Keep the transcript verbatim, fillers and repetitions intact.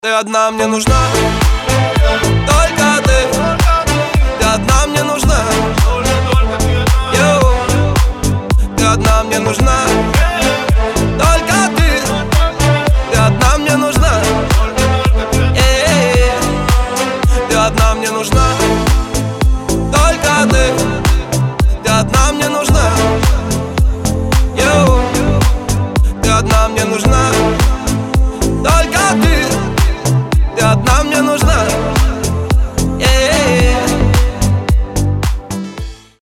Ты одна мне нужна, только ты. Ты одна мне нужна, Йоу. Ты одна мне нужна, только ты. Ты одна мне нужна, Эй. Ты одна мне нужна, только ты. Ты одна мне нужна, Йоу. Ты одна мне нужна, только ты. Ты одна мне нужна.